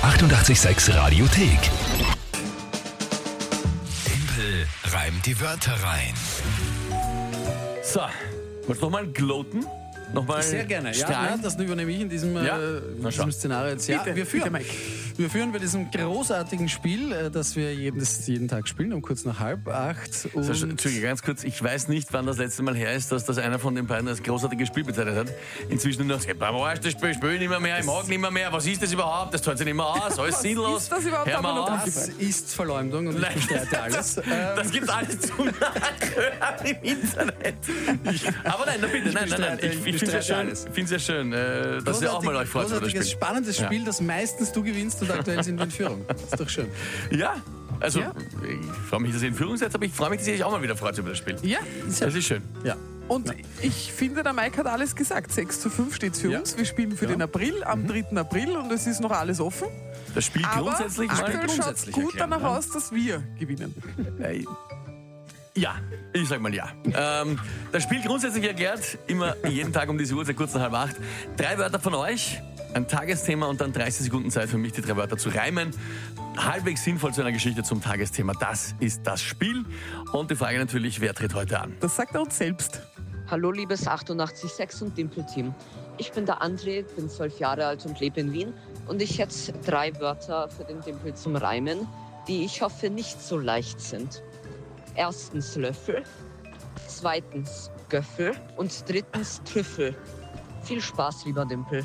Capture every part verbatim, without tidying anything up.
achtundachtzig Komma sechs Radiothek. Tempel reimt die Wörter rein. So, wolltest du nochmal gloaten? Nochmal Sehr gerne. Ja, strahlen? nein, das übernehme ich in diesem, Ja? äh, Na, in schau. diesem Szenario jetzt. Ja, Bitte, wir führen, bitte, Mike. wir führen bei diesem großartigen Spiel, äh, das wir jeden, das jeden Tag spielen, um kurz nach halb acht. Und So, Entschuldige, ganz kurz, ich weiß nicht, wann das letzte Mal her ist, dass das einer von den beiden als großartiges Spiel bezeichnet hat. Inzwischen nur noch sagt, was ist das Spiel, ich spiele nicht mehr, mehr, ich mag nicht mehr, mehr, was ist das überhaupt, das zahlt sich nicht mehr aus, alles sinnlos. ist das überhaupt? Hör mal Haben wir noch auf. das ist Verleumdung und ich bestreite alles. Das, das gibt alles zum Nachhören im Internet. Aber nein, na bitte, nein, nein, nein, ich, ich finde es ja bestreite schön, alles. find's ja schön äh, dass ihr auch mal euch freut über das Großartiges, Spiel. spannendes Ja. Spiel, das meistens du gewinnst und aktuell sind wir in Führung. Das ist doch schön. Ja, also Ja. ich freue mich, dass ihr in Führung seid, aber ich freue mich, dass ihr euch auch mal wieder freut über das Spiel. Ja, Das ist schön. Ja. und ich finde, der Mike hat alles gesagt. sechs zu fünf steht es für Ja. uns. Wir spielen für Ja. den April, am dritten April und es ist noch alles offen. Das Spiel Aber grundsätzlich aktuell mal. schaut es grundsätzlich gut erklären, danach ja. aus, dass wir gewinnen. Äh, Ja, ich sag mal ja. Ähm, das Spiel grundsätzlich erklärt, immer jeden Tag um diese Uhrzeit, kurz nach halb acht. Drei Wörter von euch, ein Tagesthema und dann dreißig Sekunden Zeit für mich, die drei Wörter zu reimen. Halbwegs sinnvoll zu einer Geschichte zum Tagesthema. Das ist das Spiel. Und die Frage natürlich, wer tritt heute an? Das sagt er uns selbst. Hallo liebes achtundachtzig Komma sechs und Dimpel-Team. Ich bin der André, bin zwölf Jahre alt und lebe in Wien. Und ich hätte drei Wörter für den Dimpel zum Reimen, die ich hoffe nicht so leicht sind. Erstens Löffel, zweitens Göffel und drittens Trüffel. Viel Spaß, lieber Dimpel.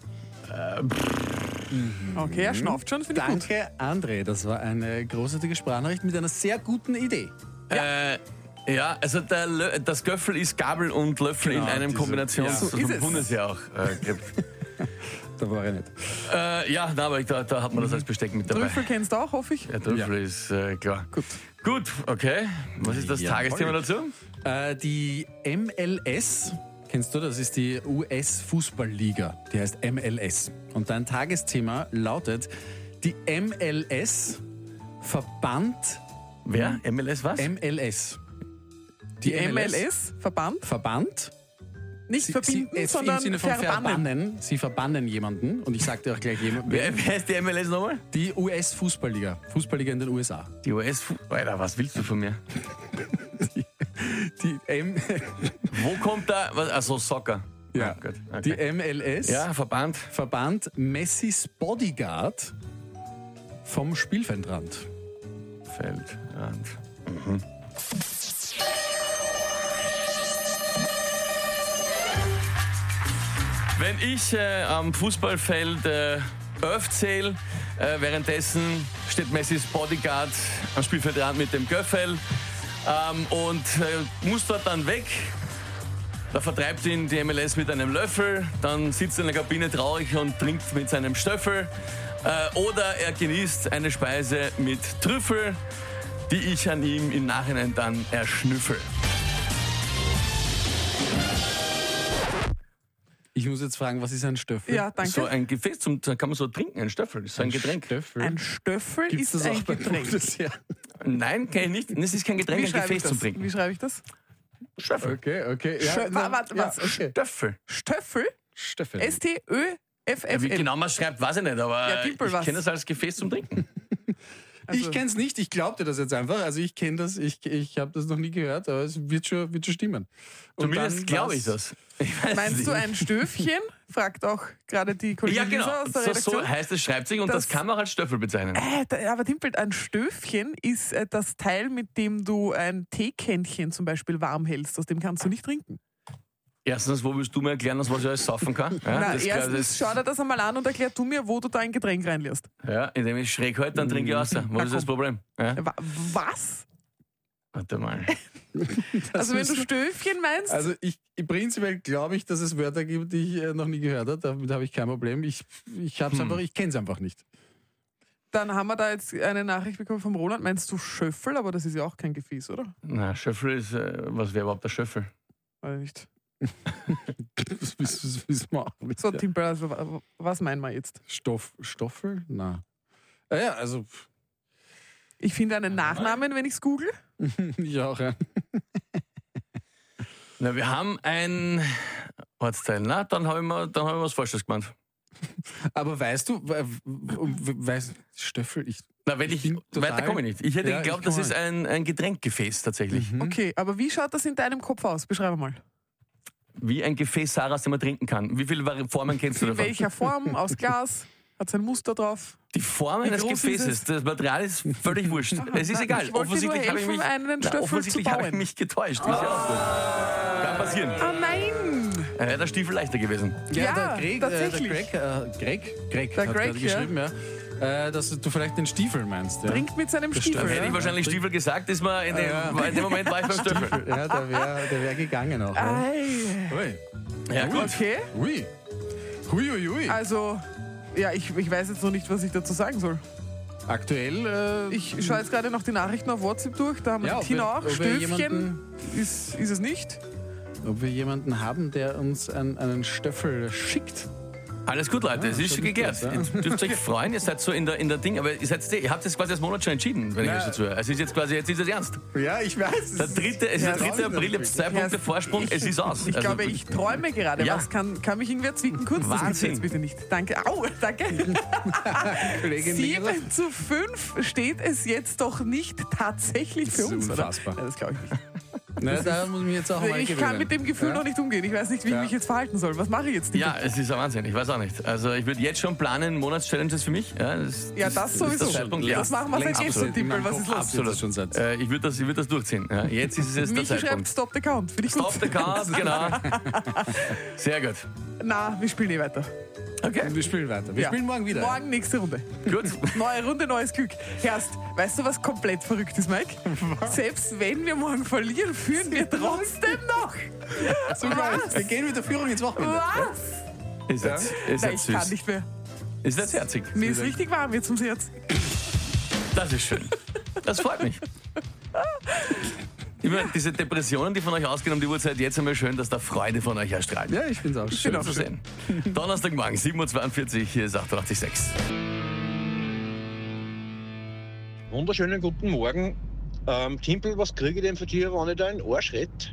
Okay, er schnauft schon, finde ich gut. Danke, André. Das war eine großartige Sprachnachricht mit einer sehr guten Idee. Ja, äh, ja also der Lö das Göffel ist Gabel und Löffel Genau, in einem diese- Kombinations- ja. das So ist vom es. Bundesheer auch äh, gibt. Da war ich nicht. äh, Ja, na, aber ich, da, da hat man das als Besteck mit dabei. Trüffel kennst du auch, hoffe ich. Ja, Trüffel ist äh, klar. Gut. Gut, okay. Was ist das Jawohl. Tagesthema dazu? Äh, die M L S, kennst du, das ist die U S-Fußballliga. Die heißt M L S. Und dein Tagesthema lautet, die M L S Verband Wer? M L S was? M L S. Die M L S, Verband, Verband. nicht Sie- verbinden, sie, es sondern im Sinne von verbannen. verbannen. Sie verbannen jemanden. Und ich sag dir auch gleich jemand. Wer, wer ist die M L S nochmal? Die U S-Fußballliga. Fußballliga in den U S A. Die U S. Fu- Alter, was willst du von mir? Die M, Wo kommt da? Was? Achso, Soccer. ja, Ah, gut. Okay. die M L S Ja, Verband. Verband Messis Bodyguard vom Spielfeldrand. Feldrand. Mhm. Wenn ich äh, am Fußballfeld äh, elf zähle, äh, währenddessen steht Messis Bodyguard am Spielfeldrand mit dem Göffel ähm, und äh, muss dort dann weg. Da vertreibt ihn die M L S mit einem Löffel, dann sitzt er in der Kabine traurig und trinkt mit seinem Stöffel. Äh, oder er genießt eine Speise mit Trüffel, die ich an ihm im Nachhinein dann erschnüffel. Ich muss jetzt fragen, was ist ein Stöffel? Ja, danke. So ein Gefäß, zum, da kann man so trinken, ein Stöffel, das ist so ein Getränk. Stöffel. Ein Stöffel Gibt's ist das auch ein beim Getränk. Bundesheer? Nein, kann ich nicht. Das ist kein Getränk, Wie ein schreibe ich Gefäß das? zum Trinken. Wie schreibe ich das? Stöffel. Okay, okay. Ja, Schö- na, warte, ja, was? okay. Stöffel. Stöffel? Stöffel. S T Ö F Ja, F wie L. genau man schreibt, weiß ich nicht, aber Ja, Dimpel, ich was? kenne das als Gefäß zum Trinken. Also- Ich kenne es nicht, ich glaube dir das jetzt einfach. Also ich kenne das, ich, ich habe das noch nie gehört, aber es wird schon, wird schon stimmen. Und Zumindest dann glaube war's- ich das. Ich weiß Meinst nicht. du ein Stöfchen? Fragt auch gerade die Kollegin Ja, genau. Lisa aus der So, Redaktion. so heißt es, schreibt sich und das, Das- kann man auch als Stöffel bezeichnen. Äh, da- aber Dimpel, ein Stöfchen ist äh, das Teil, mit dem du ein Teekännchen zum Beispiel warm hältst. Aus dem kannst du nicht trinken. Erstens, wo willst du mir erklären, was ich alles saufen kann? Ja, Na, das, erstens, das, schau dir das einmal an und erklär du mir, wo du da ein Getränk reinlässt. ja, indem ich schräg halte, dann trinke ich raus. Wo ist das Problem? Ja? Wa- Was? Warte mal. Also wenn ist- du Stöfchen meinst, Also ich prinzipiell glaube ich, dass es Wörter gibt, die ich äh, noch nie gehört habe. Damit habe ich kein Problem. Ich, ich hab's Hm. einfach, ich kenne es einfach nicht. dann haben wir da jetzt eine Nachricht bekommen vom Roland. Meinst du Schöffel? Aber das ist ja auch kein Gefäß, oder? Na, Schöffel ist, äh, was wäre überhaupt der Schöffel? Weiß nicht. Das wissen das wissen wir auch nicht. So, Ja. Timpel, also wa- was meinen wir jetzt? Stoff, Stoffel? Na. Ah ja, also Ich finde einen Nachnamen, wenn ich es google. ich auch. Ja. Na, wir haben ein Ortsteil. Na, dann habe ich, mir- dann hab ich mir was Falsches gemeint. Aber weißt du, we- we- weißt Stöffel, ich. Na, wenn ich, bin total- weiter komme ich nicht. Ich hätte Ja, geglaubt, ich das kann ist ein, ein Getränkgefäß tatsächlich. Okay, aber wie schaut das in deinem Kopf aus? Beschreibe mal. Wie ein Gefäß Sarahs, den man trinken kann. Wie viele Vari- Formen kennst du In davon? welcher Form? Aus Glas? Hat es ein Muster drauf? Die Form Wie eines groß ist Gefäßes, es? das Material ist völlig wurscht. Es ist egal. Ich wollte dir nur Offensichtlich habe ich helfen, mich, einen na, Stöffel offensichtlich zu habe ich bauen. mich getäuscht. Wie sieht aus? Kann passieren. Ah nein! Äh, Wäre der Stiefel leichter gewesen. Ja, der Greg, tatsächlich. Äh, der Greg, äh, Greg, Greg Der hat Greg, gerade geschrieben, ja. Äh, dass du vielleicht den Stiefel meinst. Ja. Trinkt mit seinem Das Stiefel. stimmt. Hätte Ja? ich wahrscheinlich Stiefel gesagt, ist mir in dem, Ja. in dem Moment war ich beim Stiefel. Ja, der wäre der wär gegangen auch. Ja. Ei. Ui. Ja, gut. Okay, Ui. Hui, hui, hui. also, ja, ich, ich weiß jetzt noch nicht, was ich dazu sagen soll. Aktuell. Äh, Ich schaue jetzt gerade noch die Nachrichten auf WhatsApp durch. Da haben wir Ja, die ob Tina wir- auch. ob wir Stöfchen jemanden- ist, ist es nicht. ob wir jemanden haben, der uns einen, einen Stöffel schickt. Alles gut, Leute, es ist schon schon geklärt. gut, ja. Ihr dürft euch freuen, ihr seid so in der, in der Ding, aber ihr, seid, ihr habt das quasi als Monat schon entschieden, wenn ich Ja. euch dazu höre. Es ist jetzt quasi, jetzt ist es ernst. Ja, ich weiß. Der dritte, es ist der dritte April, ihr habt zwei Punkte Vorsprung, es ist aus. Ich Also, glaube, ich träume gerade. Ja. Was kann, kann mich irgendwer zwicken? Kurz, das gibt's Wahnsinn. jetzt bitte nicht. Danke. Au, danke. Kollegin Lehrer. sieben zu fünf steht es jetzt doch nicht tatsächlich für Das ist uns, unfassbar. oder? Ja, das glaube ich nicht. Na, da muss ich mich jetzt auch mal Ich gewöhnen. kann mit dem Gefühl Ja? noch nicht umgehen. Ich weiß nicht, wie ich Ja. mich jetzt verhalten soll. Was mache ich jetzt? Ja, es ist ein Wahnsinn, ich weiß auch nicht. Also ich würde jetzt schon planen, Monatschallenges für mich. Ja, das, Ja, das sowieso. ist der Zeitpunkt, ja. Das machen wir seit Längst gestern, absolut. Tippel. Was ist Absolut. los? Absolut. Schon seit- Äh, ich würde das, ich würd das durchziehen. Ja, jetzt ist es jetzt der Michi schreibt Zeitpunkt. Stop the Count. Finde ich gut. Stop the count, genau. Sehr gut. Na, wir spielen eh weiter. Okay, Wir spielen weiter. Wir Ja. spielen morgen wieder. Morgen nächste Runde. gut. Neue Runde, neues Glück. Herrst, weißt du, was komplett verrückt ist, Mike? Selbst wenn wir morgen verlieren, führen wir trotzdem noch. So geil. Was? Wir gehen mit der Führung ins Wochenende. Was? Ist jetzt, ist Nein, jetzt ich kann süß. nicht mehr. Ist jetzt herzig. Mir ist richtig warm jetzt ums Herz. Das ist schön. Das freut mich. Immer diese Depressionen, die von euch ausgehen um die Uhrzeit, jetzt einmal schön, dass da Freude von euch erstrahlt. Ja, ich finde es auch schön. Schön zu sehen. Donnerstagmorgen, sieben Uhr zweiundvierzig, hier ist achtundachtzig Komma sechs. Wunderschönen guten Morgen. Ähm, Timpel, was kriege ich denn für dir, wenn ich da einen Arsch rette?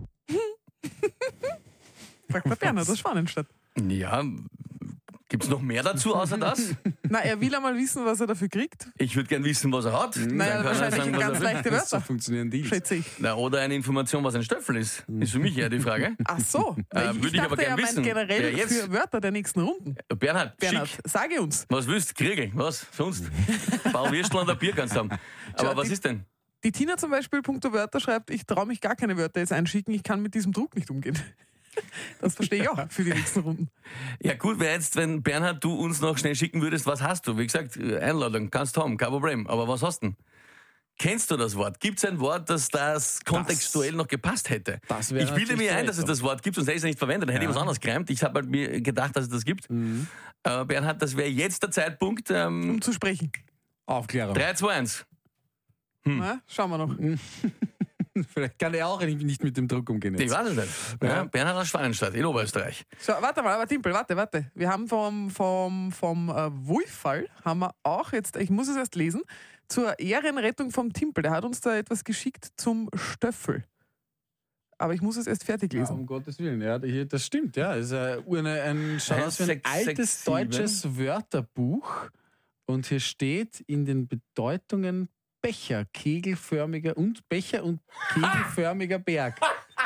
Fragt mal Bernhard, das ist Schwanenstadt. Ja, gibt es noch mehr dazu außer das? Na, er will einmal wissen, was er dafür kriegt. Ich würde gern wissen, was er hat. Dann Naja, kann er wahrscheinlich sagen, in was ganz er will. leichte So Wörter. funktionieren die. Schätze ich. Na, oder eine Information, was ein Stöffel ist. Ist für mich eher die Frage. Ach so. Äh, ich würde ich dachte, aber gern er meint wissen. generell Wer jetzt? für Wörter der nächsten Runden. Bernhard, Bernhard, schick. sage uns. Was willst du? Kriegel? Was? Sonst? Bau Würstel und ein Bier kannst du haben. Aber Schau, was die- ist denn? Die Tina zum Beispiel, punkto Wörter, schreibt, ich traue mich gar keine Wörter jetzt einschicken, ich kann mit diesem Druck nicht umgehen. Das verstehe ich auch für die nächsten Runden. Ja gut, wäre jetzt, wenn Bernhard, du uns noch schnell schicken würdest, was hast du? Wie gesagt, Einladung, kannst du haben, kein Problem. Aber was hast du denn? Kennst du das Wort? Gibt es ein Wort, das das kontextuell noch gepasst hätte? das wäre Ich bilde natürlich mir ein, dass es verrückt. das Wort gibt, sonst hätte ich es ja nicht verwendet. Dann hätte ich was anderes gereimt. Ich habe halt mir gedacht, dass es das gibt. Mhm. Aber Bernhard, das wäre jetzt der Zeitpunkt. Ähm, Um zu sprechen. Aufklärung. drei, zwei, eins. Na, schauen wir noch. Vielleicht kann er auch nicht mit dem Druck umgehen. Ich Jetzt. weiß es nicht. Ja, Bernhard aus Schwanenstadt in Oberösterreich. So, warte mal, aber Timpel, warte, warte. Wir haben vom, vom, vom äh, Wolffall, haben wir auch jetzt, ich muss es erst lesen, zur Ehrenrettung vom Timpel. Der hat uns da etwas geschickt zum Stöffel. Aber ich muss es erst fertig Ja, lesen. um Gottes Willen, ja, hier, das stimmt, ja. Es ist ein, eine, ein, schaut Eins, aus wie ein sechs, altes sechs, sieben. deutsches Wörterbuch und hier steht in den Bedeutungen Becher, kegelförmiger und Becher und kegelförmiger Berg.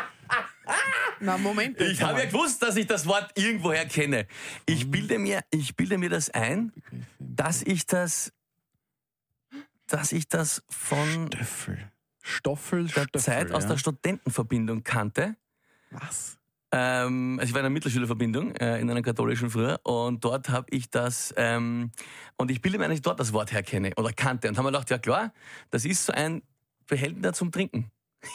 Na, Moment. jetzt Ich habe mal. ja gewusst, dass ich das Wort irgendwoher kenne. Ich bilde mir, ich bilde mir das ein, dass ich das, dass ich das von Stöffel. Stoffel, der Stöffel, Zeit aus ja. der Studentenverbindung kannte. Was? Ähm, also ich war in einer Mittelschülerverbindung äh, in einer katholischen früher und dort habe ich das ähm, und ich bilde mir ein, dass ich dort das Wort herkenne oder kannte und haben mir gedacht, ja klar, das ist so ein Behältner zum Trinken.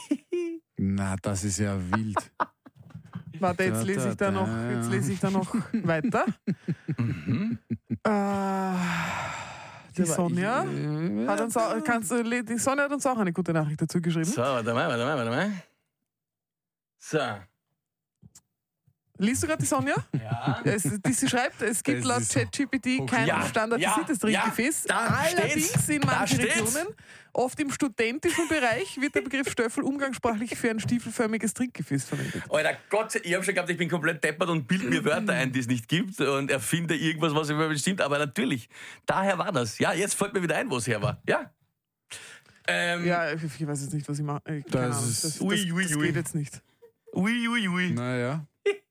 Na, das ist ja wild. Warte, jetzt Da, lese ich da, da noch, da, jetzt ja. lese ich da noch weiter. Mhm. Äh, die Sonja Ich, hat uns auch, kannst, du- die Sonja hat uns auch eine gute Nachricht dazu geschrieben. So, warte mal, warte mal, warte mal. So, Liest du gerade die Sonja? Ja. Es, die, sie schreibt, es gibt Das laut ist ChatGPT kein Ja, standardisiertes ja, Trinkgefäß. ja, da Allerdings steht's. in Da manchen steht's. Regionen, oft im studentischen Bereich, wird der Begriff Stöffel umgangssprachlich für ein stiefelförmiges Trinkgefäß verwendet. Alter Gott, ich habe schon gehabt, ich bin komplett deppert und bild mir Wörter ein, die es nicht gibt und erfinde irgendwas, was überhaupt nicht stimmt. Aber natürlich, daher war das. Ja, jetzt fällt mir wieder ein, wo es her war. Ja. Ähm, Ja, ich ich weiß jetzt nicht, was ich mache. Äh, keine Das Ahnung. ist- das, das, Ui, ui, das ui. geht jetzt nicht. Ui, ui, ui. Naja.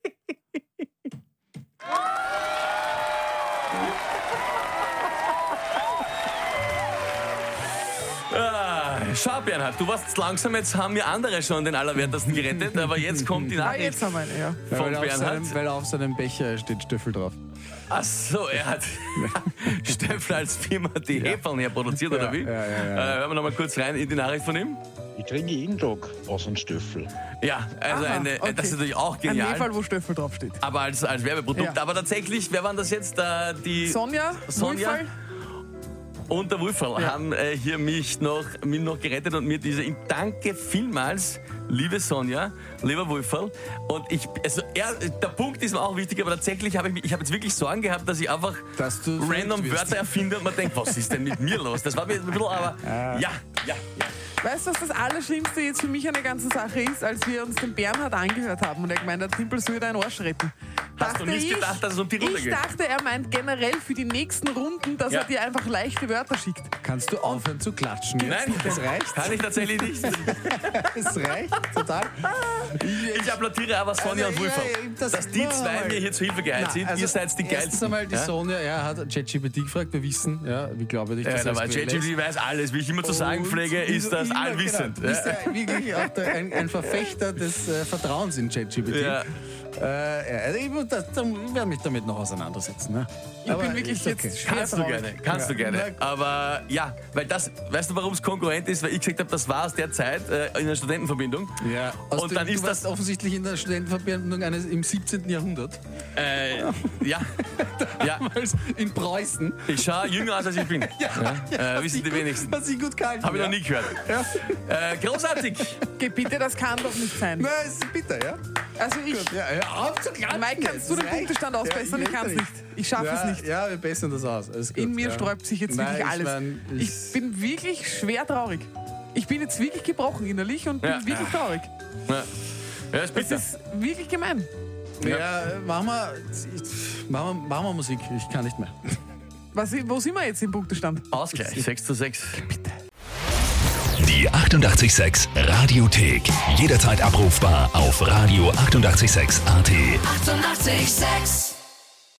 Ah, schau, Bernhard, du warst langsam, jetzt haben wir andere schon den Allerwertesten gerettet, aber jetzt kommt die Ah, Nachricht jetzt haben wir eine, ja. Ja, von weil, auf Bernhard. seinem, weil auf seinem Becher steht Stöffel drauf. Ach so, er hat Stöffel als Firma die Hefeln herproduziert, oder wie? ja, ja, ja. Äh, hören wir noch mal kurz rein in die Nachricht von ihm. Ich trinke jeden Tag aus einem Stöffel. Ja, also Aha, eine, okay. das ist natürlich auch Ein genial. Heferl, wo Stöffel draufsteht. Aber als, als Werbeprodukt. Ja. Aber tatsächlich, wer waren das jetzt? Äh, die Sonja, Sonja? Wulferl? und der Wulferl Ja. haben äh, hier mich noch, mich noch gerettet und mir diese. Danke vielmals, liebe Sonja, lieber Wulferl. Und ich, also er, der Punkt ist mir auch wichtig, aber tatsächlich habe ich, mich- ich habe jetzt wirklich Sorgen gehabt, dass ich einfach Dass du random verrückt wirst. Wörter erfinde und man denkt, was ist denn mit mir los? Das war mir ein bisschen, aber ja, ja, ja. Weißt du, was das Allerschlimmste jetzt für mich an der ganzen Sache ist, als wir uns den Bernhard angehört haben und er gemeint hat, Timpel soll deinen Arsch retten? Hast du nicht ich, gedacht, dass es um die Runde ich geht? dachte, er meint generell für die nächsten Runden, dass Ja. er dir einfach leichte Wörter schickt. Kannst du aufhören zu klatschen? Nein, das reicht. Kann ich tatsächlich nicht. Das reicht total. Ich applaudiere aber Sonja Also, und Wulferl, ja, das- dass die zwei Mal. mir hier zu Hilfe geeilt sind. also Ihr seid die Erstens Geilsten. einmal die ja? Sonja, ja, hat ChatGPT gefragt, wir wissen, ja, wie glaubwürdig Ja, das da war als Quelle ist. ChatGPT weiß alles. Wie ich immer zu sagen Und pflege, wie ist du das immer, allwissend. Genau, du bist Ja. ja wirklich auch der, ein, ein Verfechter des äh, Vertrauens in ChatGPT. Ja. Äh, ja, also ich, muss das, dann werde mich damit noch auseinandersetzen. Ne? Ich bin wirklich ist jetzt schwer Kannst du traurig. gerne, kannst du gerne. Aber ja, weil das, weißt du, warum es konkurrent ist? Weil ich gesagt habe, das war aus der Zeit äh, in der Studentenverbindung. Ja. Aus Und dem, dann du ist warst das, offensichtlich in der Studentenverbindung eines im siebzehnten Jahrhundert. äh, ja, ja, Damals in Preußen. ich schaue jünger aus, als ich bin. Ja, äh, wissen die wenigsten. Was ich gut gehalten. Habe ich ja. noch nie gehört. Ja. Äh, großartig. Geh bitte, das kann doch nicht sein. Na, ist bitter, ja? Also ich, Ja, hör auf zu klatschen. Mike, kannst du Das den reicht. Punktestand ausbessern? Ja, Ich kann es rede nicht. Ich schaffe ja, es nicht. Ja, wir bessern das aus. Alles gut, In mir ja. sträubt sich jetzt Nein, wirklich ich alles. mein, Ich, ich- bin wirklich schwer traurig. Ich bin jetzt wirklich gebrochen innerlich und bin Ja. wirklich traurig. Ja, ja ist Das bitter. ist wirklich gemein. Ja, machen wir, ich- machen wir, machen wir Musik. Ich kann nicht mehr. Was, wo sind wir jetzt im Punktestand? Ausgleich, sechs zu sechs. Die achtundachtzig Komma sechs Radiothek. Jederzeit abrufbar auf radio achtundachtzig Komma sechs A T. Eighty-eight point six